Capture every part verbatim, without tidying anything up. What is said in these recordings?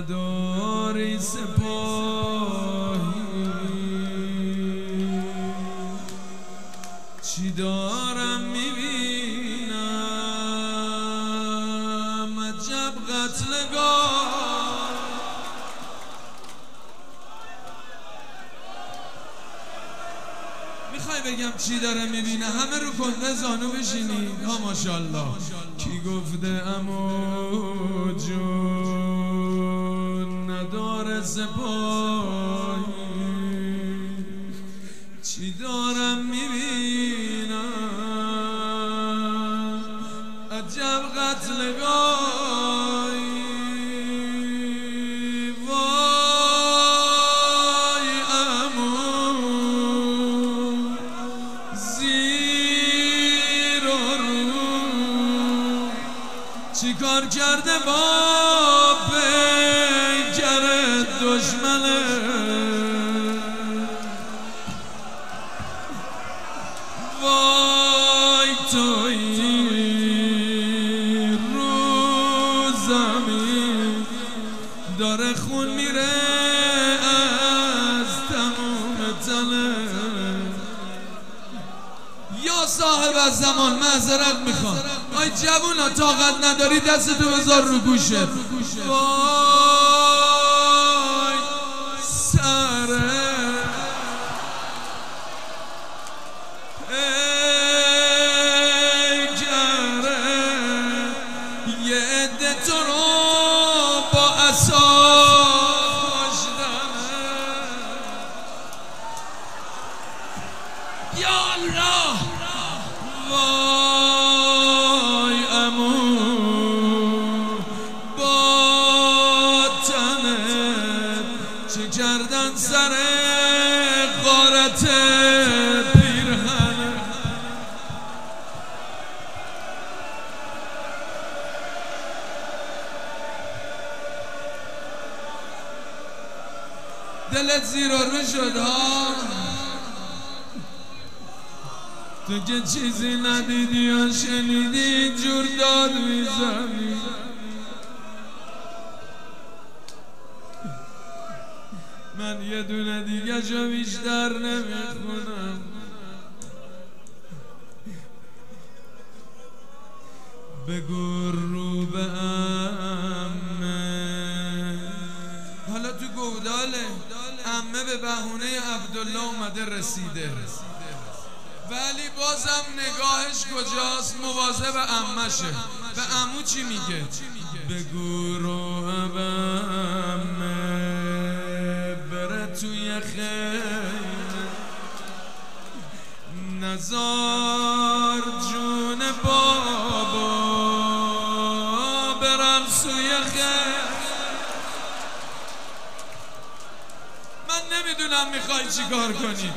نداری سپاهی چی دارم میبینم عجب قتلگاه میخوای بگم چی داره میبینه همه رو کنده زانو بشینید ها ماشاءالله کی گفته عمو جون نداره سپاهی چی دارم میبینم عجب قتلگاهی وای عمو زیر و رو چی کار کرده با پیکر دشمنه وای تویی رو زمین داره خون میره از تموم تنه یا صاحب از زمان معذرت میخوام آی جوونا طاقت نداری دستتو بذار رو گوشت وای سره یه عده تو رو با عصا کشتنه یا الله وای عمو با تنت چه کردن سر غارت پیرهنه دلت زیر و رو شد ها تو که چیزی ندیدی یا شنیدی جور داد میزنی من یه دونه دیگه جا بیشتر نمیخونم بگو رو به عمه حالا تو گوداله عمه به بهونه عبدالله اومده رسیده ولی بازم نگاهش کجاست مواظب عمشه به عمو چی میگه بگو رو به عمه بره توی خیمه نزار جون بابا برم سوی خیمه من نمیدونم میخوای چی کار کنی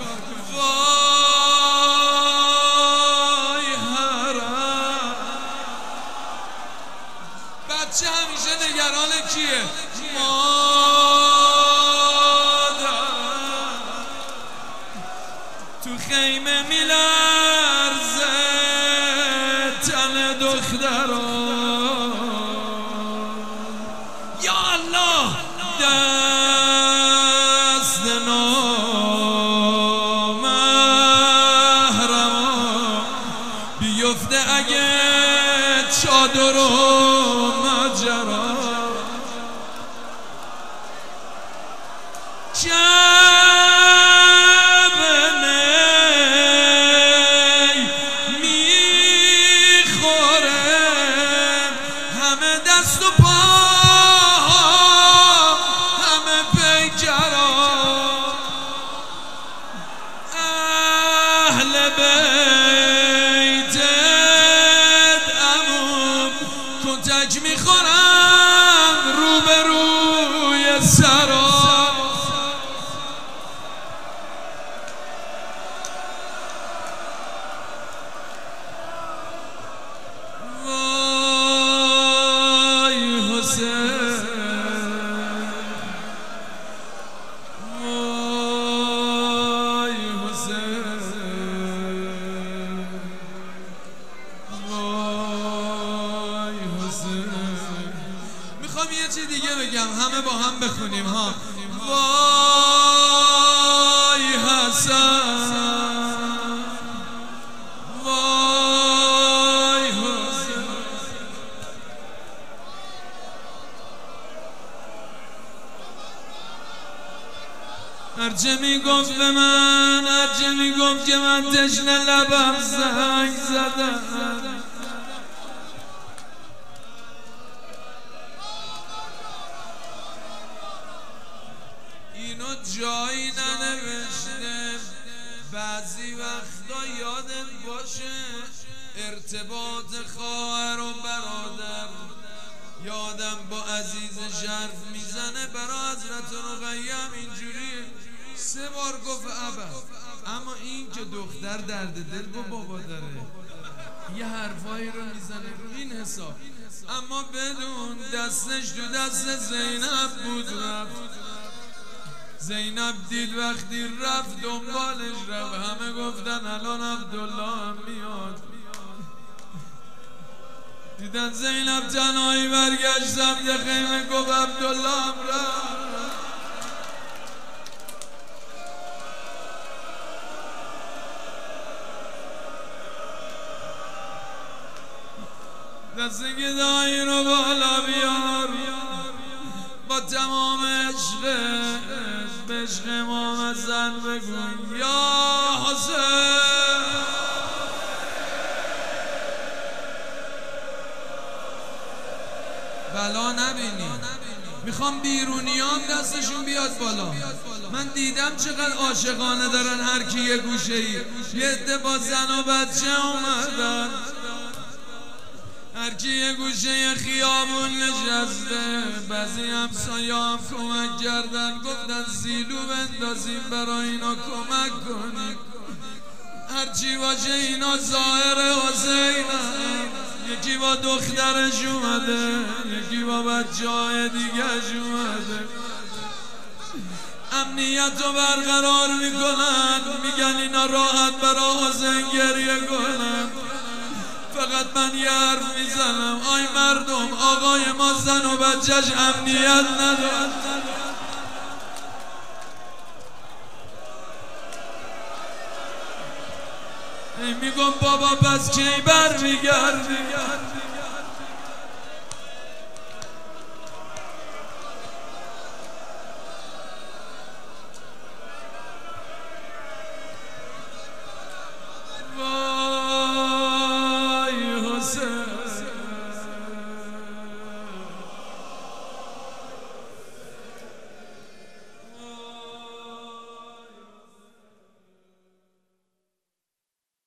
وای حرام بچه همیشه نگران کیه مادر تو خیمه میلرزه تن دختران یا الله دست نامحرما بیفته اگه چادر و ماجرا جبنی میخوره همه دست و پا همه پیکرا اهل بیتت عمو کتک میخورن روبروی سرا وای حسین وای حسین وای حسین بگم، همه با هم بخونیم ها. وای حسن، وای حسن، هرچه میگفت به من، هرچه میگفت که من تشنه لبم زنگ زدم. اینو جایی ننوشته، بعضی وقتا یادت باشه ارتباط خواهر و برادر. یادم با عزیز شرف میزنه برا حضرت رقیه اینجوری سه بار گفت ابا، اما این که دختر درد دل با بابا داره یه حرفایی رو میزنه رو این حساب. اما بدون دستش تو دست زینب بود رفت. زینب دید وقتی رفت دنبالش رفت. همه گفتن الان عبدالله هم میاد. دیدن زینب تنهایی برگشت سمت خیمه گفت عبدالله هم رفت. دست گدایی رو بالا بیار، با تمام عشقت به عشق امام حسن بگو یا حسین. بلا نبینی، میخوام بیرونیان دستشون بیاد بالا. من دیدم چقدر عاشقانه دارن هر کی یه گوشه ای. یه عده با زن و بچه اومدن، هر کی یه گوشه خیابون نشسته. بعضی همسایه هم کمک کردن، گفتن سیلو بندازیم برای اینا کمک کنیم. هرچی باشه اینا ظاهر حسینن. یکی با دخترش اومده، یکی با بچه های دیگرش اومده. امنیت رو برقرار میکنن، میگن اینا راحت برا حسین گریه کنن. فقط من یه حرف میزنم، آی مردم، آقای ما زن و بچهش امنیت ندارد. ای میگم بابا پس کی بر میگردی؟